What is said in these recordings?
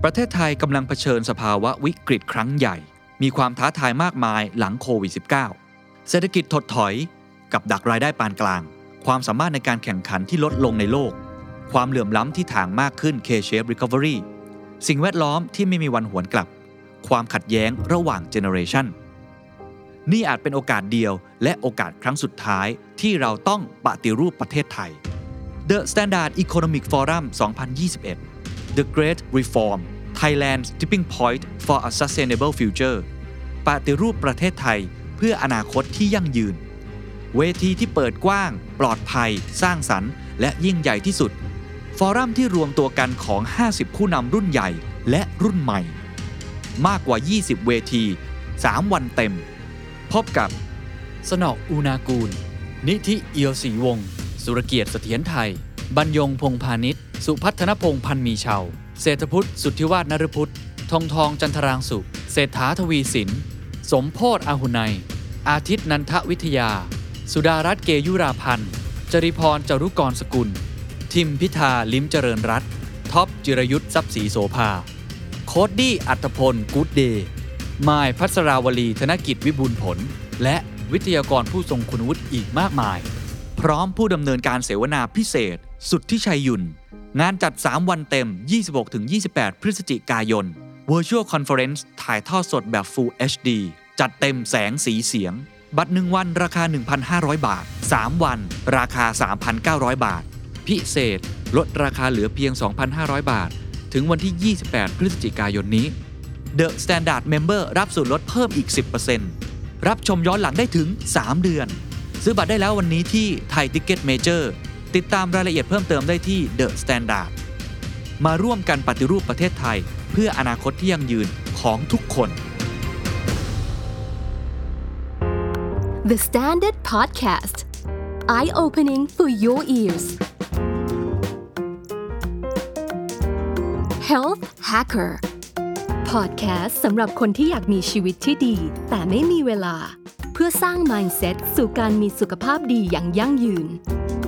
ประเทศไทยกำลังเผชิญสภาวะวิกฤตครั้งใหญ่มีความท้าทายมากมายหลังโควิด -19 เศรษฐกิจถดถอยกับดักรายได้ปานกลางความสามารถในการแข่งขันที่ลดลงในโลกความเหลื่อมล้ำที่ถ่างมากขึ้น K-shaped recovery สิ่งแวดล้อมที่ไม่มีวันหวนกลับความขัดแย้งระหว่างเจเนอเรชันนี่อาจเป็นโอกาสเดียวและโอกาสครั้งสุดท้ายที่เราต้องปฏิรูปประเทศไทย The Standard Economic Forum 2021 The Great Reform Thailand's Tipping Point for a Sustainable Future ปฏิรูปประเทศไทยเพื่ออนาคตที่ยั่งยืนเวทีที่เปิดกว้างปลอดภัยสร้างสรรค์และยิ่งใหญ่ที่สุดฟอรัมที่รวมตัวกันของ50ผู้นำรุ่นใหญ่และรุ่นใหม่มากกว่า20เวที3วันเต็มพบกับสนอกอูนากูลนิธิเอียวศรีวงศ์สุรเกียรติเสถียรไทยบรรยงพงษ์พาณิชย์สุพัฒนพงษ์พันมีเชาเศรษฐพุทธสุทธิวาฒนฤพุทธทองจันทรางสุเศรษฐาทวีสินสมโพธิ์อาหุไนอาทิตย์นันทวิทยาสุดารัตน์เกยุราพันธ์จริพรจารุกรสกุลทิมพิธาลิ้มเจริญรัตน์ท็อปจิรยุทธทรัพย์ศรีโสภาโคดดี้อัตพลกู๊ดเดย์มายพัสราวลีธนกิจวิบูลย์ผลและวิทยากรผู้ทรงคุณวุฒิอีกมากมายพร้อมผู้ดำเนินการเสวนาพิเศษสุทธิชัยยุนงานจัด3วันเต็ม 26-28 พฤศจิกายน Virtual Conference ถ่ายทอดสดแบบ Full HD จัดเต็มแสงสีเสียงบัตร1วันราคา 1,500 บาท3วันราคา 3,900 บาทพิเศษลดราคาเหลือเพียง 2,500 บาทถึงวันที่ 28 พฤศจิกายนนี้ The Standard Member รับส่วนลดเพิ่มอีก 10% รับชมย้อนหลังได้ถึง3เดือนซื้อบัตรได้แล้ววันนี้ที่ Thai Ticket Major ติดตามรายละเอียดเพิ่มเติมได้ที่ The Standard มาร่วมกันปฏิรูปประเทศไทยเพื่ออนาคตที่ยั่งยืนของทุกคน The Standard Podcast Eye-opening for your ears Health Hacker Podcast สำหรับคนที่อยากมีชีวิตที่ดีแต่ไม่มีเวลาเพื่อสร้าง mindset สู่การมีสุขภาพดีอย่างยั่งยืน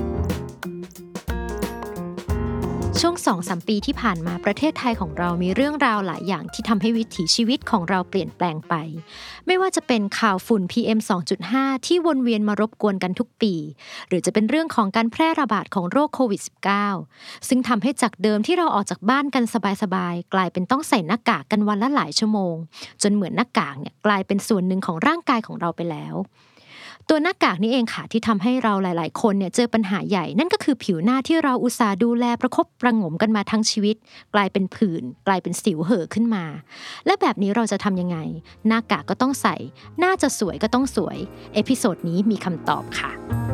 ช่วง 2-3 ปีที่ผ่านมาประเทศไทยของเรามีเรื่องราวหลายอย่างที่ทำให้วิถีชีวิตของเราเปลี่ยนแปลงไปไม่ว่าจะเป็นข่าวฝุ่น PM 2.5 ที่วนเวียนมารบกวนกันทุกปีหรือจะเป็นเรื่องของการแพร่ระบาดของโรคโควิด -19 ซึ่งทำให้จากเดิมที่เราออกจากบ้านกันสบายๆกลายเป็นต้องใส่หน้ากากกันวันละหลายชั่วโมงจนเหมือนหน้ากากเนี่ยกลายเป็นส่วนหนึ่งของร่างกายของเราไปแล้วตัวหน้ากากนี้เองค่ะที่ทำให้เราหลายๆคนเนี่ยเจอปัญหาใหญ่นั่นก็คือผิวหน้าที่เราอุตส่าห์ดูแลประคบประหงมกันมาทั้งชีวิตกลายเป็นผื่นกลายเป็นสิวเห่อขึ้นมาและแบบนี้เราจะทำยังไงหน้ากากก็ต้องใส่หน้าจะสวยก็ต้องสวยเอพิโซดนี้มีคำตอบค่ะ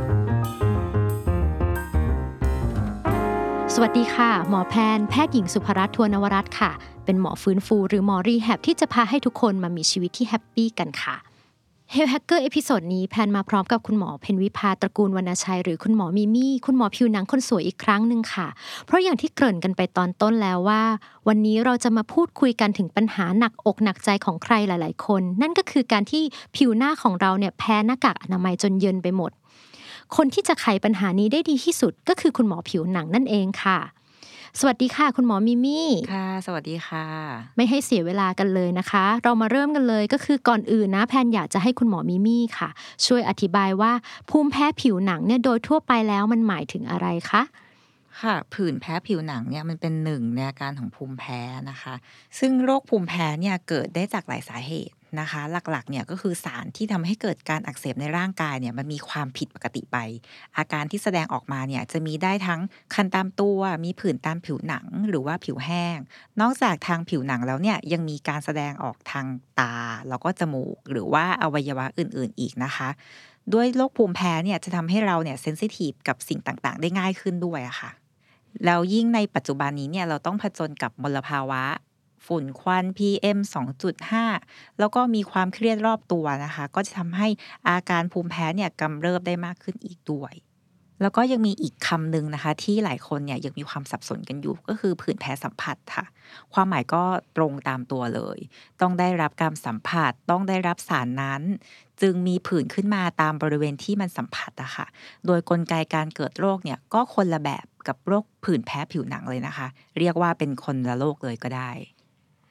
สวัสดีค่ะหมอแพทย์หญิงสุภรัตน์ทวนนวรัตน์ค่ะเป็นหมอฟื้นฟูหรือหมอรีแฮบที่จะพาให้ทุกคนมามีชีวิตที่แฮปปี้กันค่ะHealth Hacker เอพิโซดนี้แพนมาพร้อมกับคุณหมอเพ็ญวิภาตระกูลวรรณชัยหรือคุณหมอมิมี่คุณหมอผิวหนังคนสวยอีกครั้งนึงค่ะเพราะอย่างที่เกริ่นกันไปตอนต้นแล้วว่าวันนี้เราจะมาพูดคุยกันถึงปัญหาหนักอกหนักใจของใครหลายๆคนนั่นก็คือการที่ผิวหน้าของเราเนี่ยแพ้หน้ากากอนามัยจนเยินไปหมดคนที่จะไขปัญหานี้ได้ดีที่สุดก็คือคุณหมอผิวหนังนั่นเองค่ะสวัสดีค่ะคุณหมอมิมี่ค่ะสวัสดีค่ะไม่ให้เสียเวลากันเลยนะคะเรามาเริ่มกันเลยก็คือก่อนอื่นนะแพนอยากจะให้คุณหมอมิมี่ค่ะช่วยอธิบายว่าภูมิแพ้ผิวหนังเนี่ยโดยทั่วไปแล้วมันหมายถึงอะไรคะค่ะผื่นแพ้ผิวหนังเนี่ยมันเป็นหนึ่งในอาการของภูมิแพ้นะคะซึ่งโรคภูมิแพ้เนี่ยเกิดได้จากหลายสาเหตุนะคะหลักๆเนี่ยก็คือสารที่ทำให้เกิดการอักเสบในร่างกายเนี่ยมันมีความผิดปกติไปอาการที่แสดงออกมาเนี่ยจะมีได้ทั้งคันตามตัวมีผื่นตามผิวหนังหรือว่าผิวแห้งนอกจากทางผิวหนังแล้วเนี่ยยังมีการแสดงออกทางตาแล้วก็จมูกหรือว่าอวัยวะอื่นๆอีกนะคะด้วยโรคภูมิแพ้เนี่ยจะทำให้เราเนี่ยเซนซิทีฟกับสิ่งต่างๆได้ง่ายขึ้นด้วยอะค่ะแล้วยิ่งในปัจจุบันนี้เนี่ยเราต้องผจญกับมลภาวะฝุ่นควัน PM 2.5 แล้วก็มีความเครียดรอบตัวนะคะก็จะทำให้อาการภูมิแพ้เนี่ยกำเริบได้มากขึ้นอีกด้วยแล้วก็ยังมีอีกคำหนึ่งนะคะที่หลายคนเนี่ยยังมีความสับสนกันอยู่ก็คือผื่นแพ้สัมผัสค่ะความหมายก็ตรงตามตัวเลยต้องได้รับการสัมผัสต้องได้รับสารนั้นจึงมีผื่นขึ้นมาตามบริเวณที่มันสัมผัสอะค่ะโดยกลไกการเกิดโรคเนี่ยก็คนละแบบกับโรคผื่นแพ้ผิวหนังเลยนะคะเรียกว่าเป็นคนละโรคเลยก็ได้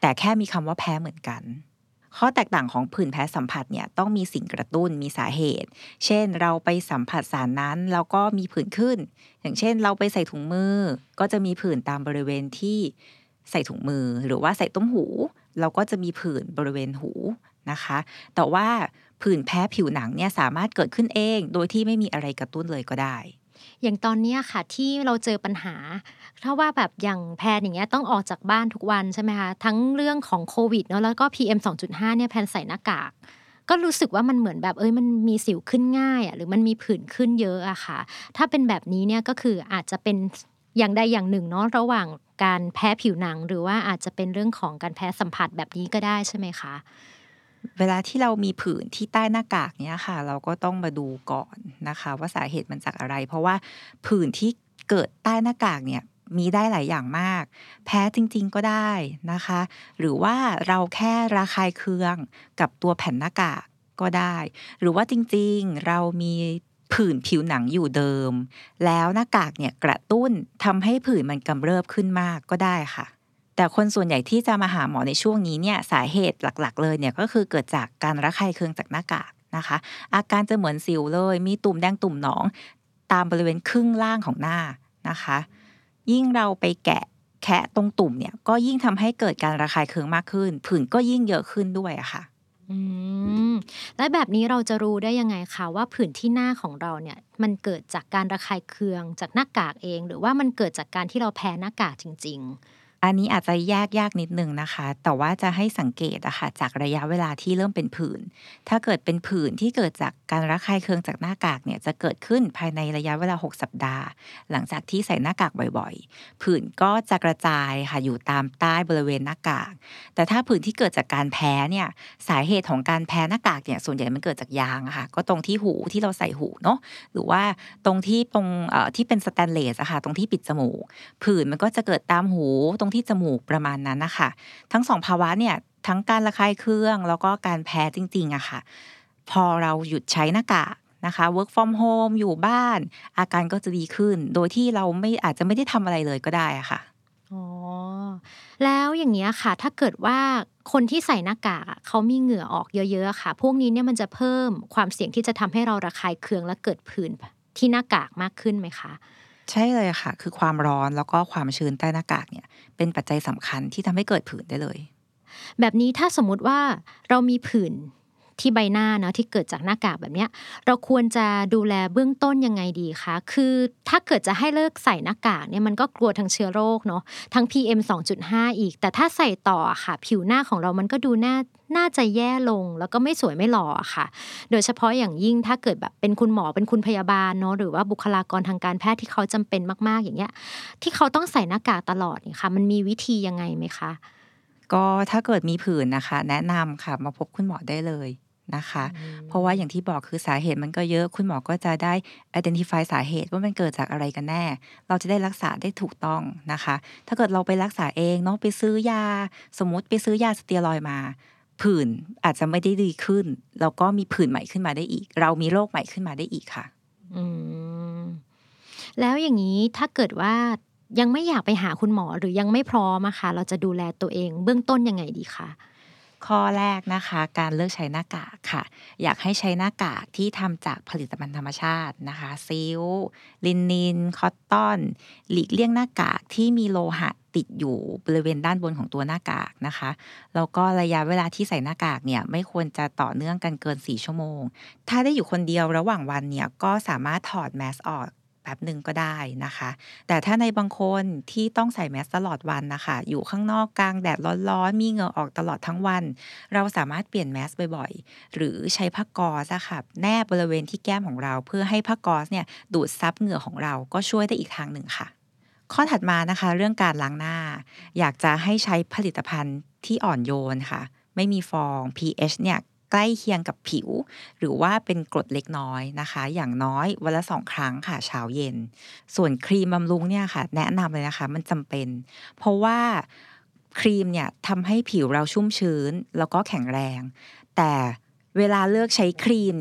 แต่แค่มีคำว่าแพ้เหมือนกันข้อแตกต่างของผื่นแพ้สัมผัสเนี่ยต้องมีสิ่งกระตุ้นมีสาเหตุเช่นเราไปสัมผัสสารนั้นแล้วก็มีผื่นขึ้นอย่างเช่นเราไปใส่ถุงมือก็จะมีผื่นตามบริเวณที่ใส่ถุงมือหรือว่าใส่ต้มหูเราก็จะมีผื่นบริเวณหูนะคะแต่ว่าผื่นแพ้ผิวหนังเนี่ยสามารถเกิดขึ้นเองโดยที่ไม่มีอะไรกระตุ้นเลยก็ได้อย่างตอนนี้ค่ะที่เราเจอปัญหาถ้าว่าแบบอย่างแพนอย่างเงี้ยต้องออกจากบ้านทุกวันใช่ไหมคะทั้งเรื่องของโควิดเนาะแล้วก็ PM 2.5เนี่ยแพนใส่หน้ากากก็รู้สึกว่ามันเหมือนแบบมันมีสิวขึ้นง่ายหรือมันมีผื่นขึ้นเยอะอะค่ะถ้าเป็นแบบนี้เนี่ยก็คืออาจจะเป็นอย่างใดอย่างหนึ่งเนาะระหว่างการแพ้ผิวหนังหรือว่าอาจจะเป็นเรื่องของการแพ้สัมผัสแบบนี้ก็ได้ใช่ไหมคะเวลาที่เรามีผื่นที่ใต้หน้ากากเนี่ยค่ะเราก็ต้องมาดูก่อนนะคะว่าสาเหตุมันจากอะไรเพราะว่าผื่นที่เกิดใต้หน้ากากเนี่ยมีได้หลายอย่างมากแพ้จริงๆก็ได้นะคะหรือว่าเราแค่ระคายเคืองกับตัวแผ่นหน้ากากก็ได้หรือว่าจริงๆเรามีผื่นผิวหนังอยู่เดิมแล้วหน้ากากเนี่ยกระตุ้นทำให้ผื่นมันกำเริบขึ้นมากก็ได้ค่ะแต่คนส่วนใหญ่ที่จะมาหาหมอในช่วงนี้เนี่ยสาเหตุหลักๆเลยเนี่ยก็คือเกิดจากการระคายเคืองจากหน้ากากนะคะอาการจะเหมือนสิวเลยมีตุ่มแดงตุ่มหนองตามบริเวณครึ่งล่างของหน้านะคะยิ่งเราไปแคะตรงตุ่มเนี่ยก็ยิ่งทำให้เกิดการระคายเคืองมากขึ้นผื่นก็ยิ่งเยอะขึ้นด้วยอะค่ะอืมและแบบนี้เราจะรู้ได้ยังไงคะว่าผื่นที่หน้าของเราเนี่ยมันเกิดจากการระคายเคืองจากหน้ากากเองหรือว่ามันเกิดจากการที่เราแพ้หน้ากากจริงๆอันนี้อาจจะแยกยากนิดนึงนะคะแต่ว่าจะให้สังเกตอะค่ะจากระยะเวลาที่เริ่มเป็นผื่นถ้าเกิดเป็นผื่นที่เกิดจากการระคายเคืองจากหน้ากากเนี่ยจะเกิดขึ้นภายในระยะเวลา6 สัปดาห์หลังจากที่ใส่หน้ากากบ่อยๆผื่นก็จะกระจายค่ะอยู่ตามใต้บริเวณหน้ากากแต่ถ้าผื่นที่เกิดจากการแพ้เนี่ยสาเหตุของการแพ้หน้ากากเนี่ยส่วนใหญ่มันเกิดจากยางอะค่ะก็ตรงที่หูที่เราใส่หูเนาะหรือว่าตรงที่เป็นสแตนเลสอะค่ะตรงที่ปิดจมูกผื่นมันก็จะเกิดตามหูตรงที่จมูกประมาณนั้นนะคะทั้งสองภาวะเนี่ยทั้งการระคายเคืองแล้วก็การแพ้จริงๆอะค่ะพอเราหยุดใช้หน้ากากนะคะ work from home อยู่บ้านอาการก็จะดีขึ้นโดยที่เราอาจจะไม่ได้ทำอะไรเลยก็ได้อะค่ะอ๋อแล้วอย่างเงี้ยค่ะถ้าเกิดว่าคนที่ใส่หน้ากากอะเขามีเหงื่อออกเยอะๆอะค่ะพวกนี้เนี่ยมันจะเพิ่มความเสี่ยงที่จะทำให้เราระคายเคืองและเกิดผื่นที่หน้ากากมากขึ้นไหมคะใช่เลยค่ะคือความร้อนแล้วก็ความชื้นใต้หน้ากากเนี่ยเป็นปัจจัยสำคัญที่ทำให้เกิดผื่นได้เลยแบบนี้ถ้าสมมุติว่าเรามีผื่นที่ใบหน้าเนาะที่เกิดจากหน้ากากแบบเนี้ยเราควรจะดูแลเบื้องต้นยังไงดีคะคือถ้าเกิดจะให้เลิกใส่หน้ากากเนี่ยมันก็กลัวทั้งเชื้อโรคเนาะทั้ง PM 2.5อีกแต่ถ้าใส่ต่ออะค่ะผิวหน้าของเรามันก็ดูน่าจะแย่ลงแล้วก็ไม่สวยไม่หล่ออะค่ะโดยเฉพาะอย่างยิ่งถ้าเกิดแบบเป็นคุณหมอเป็นคุณพยาบาลเนาะหรือว่าบุคลากรทางการแพทย์ที่เขาจำเป็นมากๆอย่างเงี้ยที่เขาต้องใส่หน้ากากตลอดเนี่ยค่ะมันมีวิธียังไงไหมคะก็ถ้าเกิดมีผื่นนะคะแนะนำค่ะมาพบคุณหมอได้เลยนะคะเพราะว่าอย่างที่บอกคือสาเหตุมันก็เยอะคุณหมอก็จะได้ identify สาเหตุว่ามันเกิดจากอะไรกันแน่เราจะได้รักษาได้ถูกต้องนะคะถ้าเกิดเราไปรักษาเองเนาะไปซื้อยาสมมุติไปซื้อยาสเตียรอยด์มาผื่นอาจจะไม่ได้ดีขึ้นแล้วก็มีผื่นใหม่ขึ้นมาได้อีกเรามีโรคใหม่ขึ้นมาได้อีกค่ะอืมแล้วอย่างนี้ถ้าเกิดว่ายังไม่อยากไปหาคุณหมอหรือยังไม่พร้อมอะค่ะเราจะดูแลตัวเองเบื้องต้นยังไงดีคะข้อแรกนะคะการเลือกใช้หน้ากากค่ะอยากให้ใช้หน้ากากที่ทำจากผลิตภัณฑ์ธรรมชาตินะคะซิลค์ลินินคอตตอนหลีกเลี่ยงหน้ากากที่มีโลหะติดอยู่บริเวณด้านบนของตัวหน้ากากนะคะแล้วก็ระยะเวลาที่ใส่หน้ากากเนี่ยไม่ควรจะต่อเนื่องกันเกิน4 ชั่วโมงถ้าได้อยู่คนเดียวระหว่างวันเนี่ยก็สามารถถอดแมสออกแป๊บหนึ่งก็ได้นะคะแต่ถ้าในบางคนที่ต้องใส่แมสตลอดวันนะคะอยู่ข้างนอกกลางแดดร้อนๆมีเหงื่อออกตลอดทั้งวันเราสามารถเปลี่ยนแมสบ่อยๆหรือใช้ผ้าก๊อซอะค่ะแนบบริเวณที่แก้มของเราเพื่อให้ผ้าก๊อซเนี่ยดูดซับเหงื่อของเราก็ช่วยได้อีกทางหนึ่งค่ะข้อถัดมานะคะเรื่องการล้างหน้าอยากจะให้ใช้ผลิตภัณฑ์ที่อ่อนโยนค่ะไม่มีฟอง pH เนี่ยใกล้เคียงกับผิวหรือว่าเป็นกรดเล็กน้อยนะคะอย่างน้อยวันละ2 ครั้งค่ะเช้าเย็นส่วนครีมบำรุงเนี่ยค่ะแนะนำเลยนะคะมันจำเป็นเพราะว่าครีมเนี่ยทำให้ผิวเราชุ่มชื้นแล้วก็แข็งแรงแต่เวลาเลือกใช้ครีมเนี่ย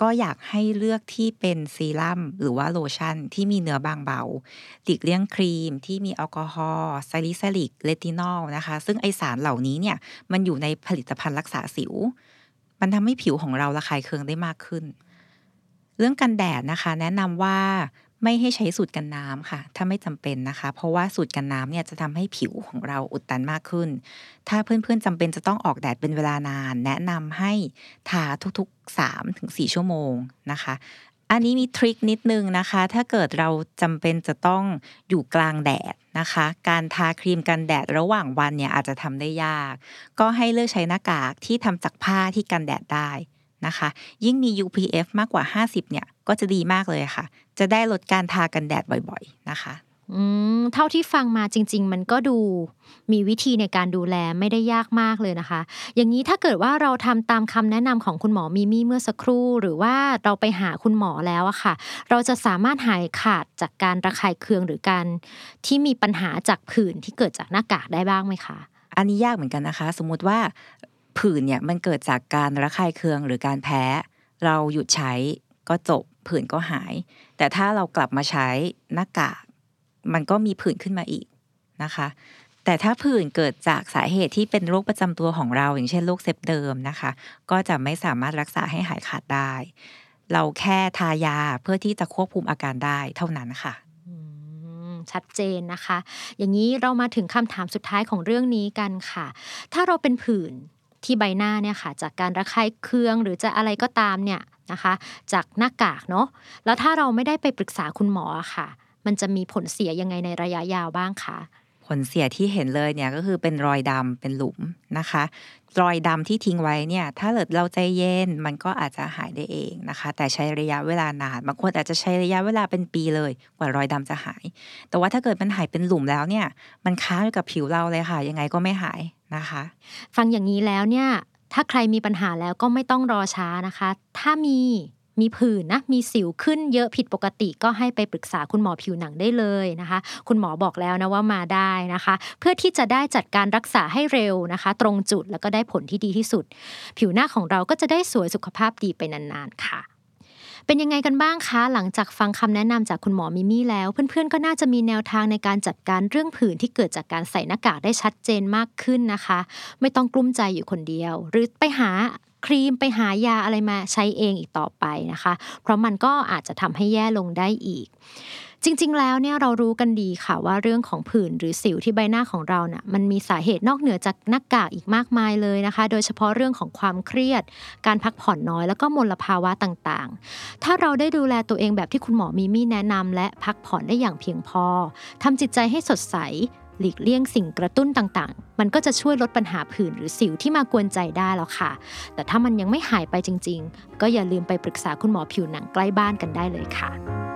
ก็อยากให้เลือกที่เป็นซีรั่มหรือว่าโลชั่นที่มีเนื้อบางเบาหลีกเลี่ยงครีมที่มีแอลกอฮอล์ซาลิซิลิกเรตินอลนะคะซึ่งไอสารเหล่านี้เนี่ยมันอยู่ในผลิตภัณฑ์รักษาสิวมันทำให้ผิวของเราระคายเคืองได้มากขึ้นเรื่องกันแดดนะคะแนะนำว่าไม่ให้ใช้สูตรกันน้ำค่ะถ้าไม่จำเป็นนะคะเพราะว่าสูตรกันน้ำเนี่ยจะทำให้ผิวของเราอุดตันมากขึ้นถ้าเพื่อนๆจำเป็นจะต้องออกแดดเป็นเวลานานแนะนำให้ทาทุกๆ 3-4 ชั่วโมงนะคะอันนี้มีทริคนิดนึงนะคะถ้าเกิดเราจำเป็นจะต้องอยู่กลางแดดนะคะการทาครีมกันแดดระหว่างวันเนี่ยอาจจะทำได้ยากก็ให้เลือกใช้หน้ากากที่ทำจากผ้าที่กันแดดได้นะคะยิ่งมี UPF มากกว่า50เนี่ยก็จะดีมากเลยค่ะจะได้ลดการทากันแดดบ่อยๆนะคะเท่าที่ฟังมาจริงๆมันก็ดูมีวิธีในการดูแลไม่ได้ยากมากเลยนะคะอย่างนี้ถ้าเกิดว่าเราทำตามคำแนะนำของคุณหมอมิมี่เมื่อสักครู่หรือว่าเราไปหาคุณหมอแล้วอะค่ะเราจะสามารถหายขาดจากการระคายเคืองหรือการที่มีปัญหาจากผื่นที่เกิดจากหน้ากากได้บ้างไหมคะอันนี้ยากเหมือนกันนะคะสมมุติว่าผื่นเนี่ยมันเกิดจากการระคายเคืองหรือการแพ้เราหยุดใช้ก็จบผื่นก็หายแต่ถ้าเรากลับมาใช้หน้ากากมันก็มีผื่นขึ้นมาอีกนะคะแต่ถ้าผื่นเกิดจากสาเหตุที่เป็นโรคประจำตัวของเราอย่างเช่นโรคเซปเดิมนะคะก็จะไม่สามารถรักษาให้หายขาดได้เราแค่ทายาเพื่อที่จะควบคุมอาการได้เท่านั้นค่ะชัดเจนนะคะอย่างนี้เรามาถึงคำถามสุดท้ายของเรื่องนี้กันค่ะถ้าเราเป็นผื่นที่ใบหน้าเนี่ยค่ะจากการระคายเคืองหรือจะอะไรก็ตามเนี่ยนะคะจากหน้ากากเนาะแล้วถ้าเราไม่ได้ไปปรึกษาคุณหมอค่ะมันจะมีผลเสียยังไงในระยะยาวบ้างคะผลเสียที่เห็นเลยเนี่ยก็คือเป็นรอยดำเป็นหลุมนะคะรอยดำที่ทิ้งไว้เนี่ยถ้าเกิดเราใจเย็นมันก็อาจจะหายได้เองนะคะแต่ใช้ระยะเวลานานบางคนอาจจะใช้ระยะเวลาเป็นปีเลยกว่ารอยดำจะหายแต่ว่าถ้าเกิดมันหายเป็นหลุมแล้วเนี่ยมันค้างอยู่กับผิวเราเลยค่ะยังไงก็ไม่หายนะคะฟังอย่างนี้แล้วเนี่ยถ้าใครมีปัญหาแล้วก็ไม่ต้องรอช้านะคะถ้ามีผื่นนะมีสิวขึ้นเยอะผิดปกติก็ให้ไปปรึกษาคุณหมอผิวหนังได้เลยนะคะคุณหมอบอกแล้วนะว่ามาได้นะคะเพื่อที่จะได้จัดการรักษาให้เร็วนะคะตรงจุดแล้วก็ได้ผลที่ดีที่สุดผิวหน้าของเราก็จะได้สวยสุขภาพดีไปนานๆค่ะเป็นยังไงกันบ้างคะหลังจากฟังคำแนะนำจากคุณหมอมิมี่แล้วเพื่อนๆก็น่าจะมีแนวทางในการจัดการเรื่องผื่นที่เกิดจากการใส่หน้ากากได้ชัดเจนมากขึ้นนะคะไม่ต้องกลุ้มใจอยู่คนเดียวหรือไปหาครีมไปหายาอะไรมาใช้เองอีกต่อไปนะคะเพราะมันก็อาจจะทำให้แย่ลงได้อีกจริงๆแล้วเนี่ยเรารู้กันดีค่ะว่าเรื่องของผื่นหรือสิวที่ใบหน้าของเราเนี่ยมันมีสาเหตุนอกเหนือจากหน้ากากอีกมากมายเลยนะคะโดยเฉพาะเรื่องของความเครียดการพักผ่อนน้อยแล้วก็มลภาวะต่างๆถ้าเราได้ดูแลตัวเองแบบที่คุณหมอมิมี่แนะนำและพักผ่อนได้อย่างเพียงพอทำจิตใจให้สดใสหลีกเลี่ยงสิ่งกระตุ้นต่างๆมันก็จะช่วยลดปัญหาผื่นหรือสิวที่มากวนใจได้แล้วค่ะแต่ถ้ามันยังไม่หายไปจริงๆก็อย่าลืมไปปรึกษาคุณหมอผิวหนังใกล้บ้านกันได้เลยค่ะ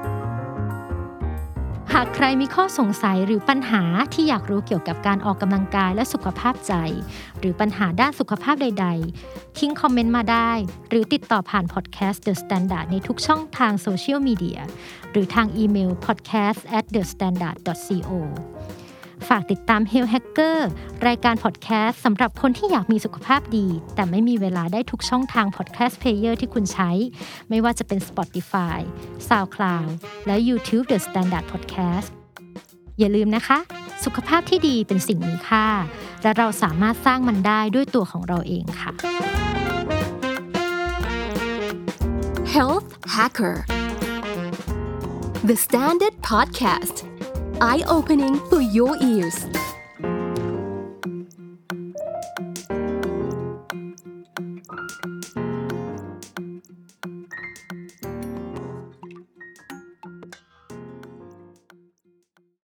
หากใครมีข้อสงสัยหรือปัญหาที่อยากรู้เกี่ยวกับการออกกำลังกายและสุขภาพใจหรือปัญหาด้านสุขภาพใดๆทิ้งคอมเมนต์มาได้หรือติดต่อผ่านพอดแคสต์ The Standard ในทุกช่องทางโซเชียลมีเดียหรือทางอีเมล podcast@thestandard.coฝากติดตาม Health Hacker รายการพอดแคสต์สำหรับคนที่อยากมีสุขภาพดีแต่ไม่มีเวลาได้ทุกช่องทางพอดแคสต์เพลเยอร์ที่คุณใช้ไม่ว่าจะเป็น Spotify, SoundCloud และ YouTube The Standard Podcast อย่าลืมนะคะสุขภาพที่ดีเป็นสิ่งมีค่าและเราสามารถสร้างมันได้ด้วยตัวของเราเองค่ะ Health Hacker The Standard Podcast Eye-opening for your ears